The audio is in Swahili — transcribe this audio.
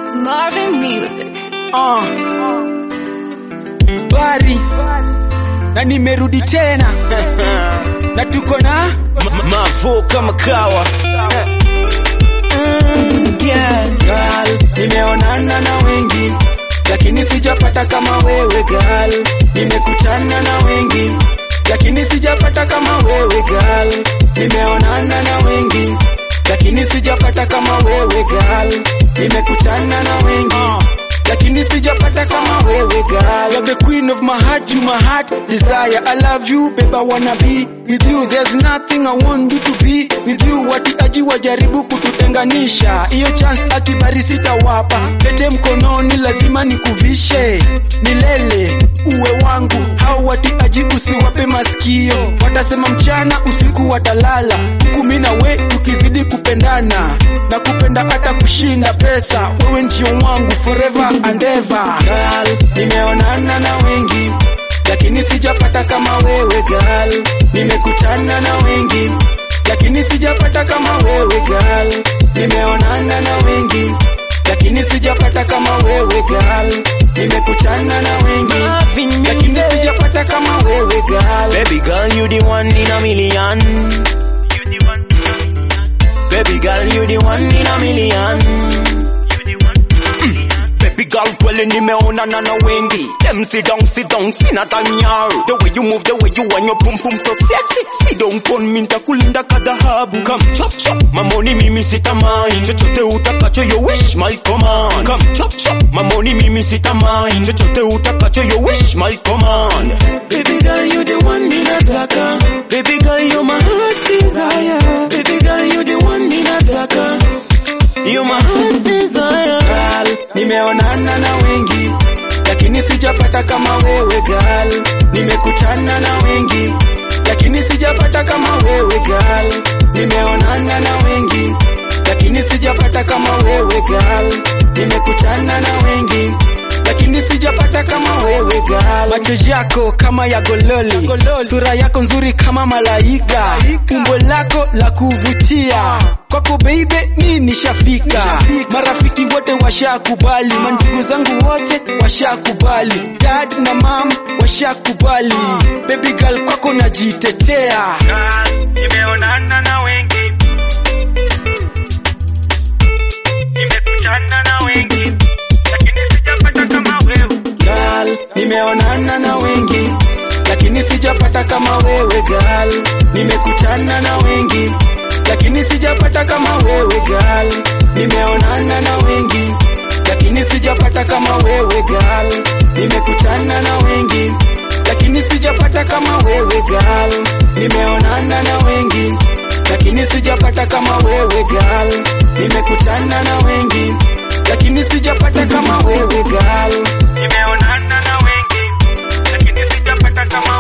Marvin Music. Bari na nimerudi tena na tuko na Mavo kama kawa. Girl, nimeonana na wengi lakini sijapata kama wewe girl. Nimekutana na wengi lakini sijapata kama wewe girl. Nimeonana na wengi lakini sijapata kama wewe girl. Nimekutana na wengi lakini sijapata kama wewe girl. You're the queen of my heart, you my heart desire. I love you babe, I wanna be with you. There's nothing I want you to be with you. Watiaji wajaribu kututenganisha, iyo chance akibari sitawapa. Pete mkononi lazima nikuvishe milele uwe wangu. Hao watiaji usiwape masikio, watasema mchana usiku watalala. Huku mimi na wewe tukizidi kupendana na kupenda hata kushinda pesa. Wewe ndio wangu forever and ever girl. Nimeonana na wengi lakini sijapata kama wewe girl. Nimekutana na wengi lakini sijapata kama wewe girl. Nimeonana na wengi lakini sijapata kama wewe girl. Nimekutana na wengi lakini sijapata kama wewe girl. Baby girl, you the one in a million. Baby girl, you the one in a million. Baby girl, kweli nimeonana na wengi. Them sit down, sina time yao. The way you move, the way you want your pum pum so sexy. You don't want me nitakulinda kadhahabu. Come chop chop, my money mimi sitamai. Chochote utakacho your wish my command. Come chop chop, my money mimi sitamai. Chochote utakacho your wish my command. Baby girl, you the one ninataka. Baby girl, you're my heart's desire. Baby girl, you the one ninataka. You're my heart's desire. Girl, nimeonana na wengi lakini sijapata kama wewe girl. Nimekutana na wengi lakini sijapata kama wewe girl. Nimeonana na wengi lakini sijapata kama wewe girl. Nimekutana na wengi lakini sijapata kama wewe girl. Macho yako kama ya gololi, sura yako nzuri kama malaika, umbo lako la kuvutia. Kwako baby mimi nishafika. Marafiki wote washakubali, mandugu zangu wote washakubali, dad na mom washakubali. Baby girl kwako najitetea. Nimeonana na wengi, nimekutana na wengi lakini sijapata kama wewe girl. Nimeonana na wengi lakini sijapata kama wewe girl. Nimekutana na wengi lakini sijapata kama wewe girl. Nimeonana na wengi lakini sijapata kama wewe girl. Nimekutana na wengi lakini sijapata kama wewe girl. Nimeonana na wengi lakini sijapata kama wewe girl. Nimekutana na wengi lakini sijapata kama wewe girl. Nimeonana na wengi lakini sijapata kama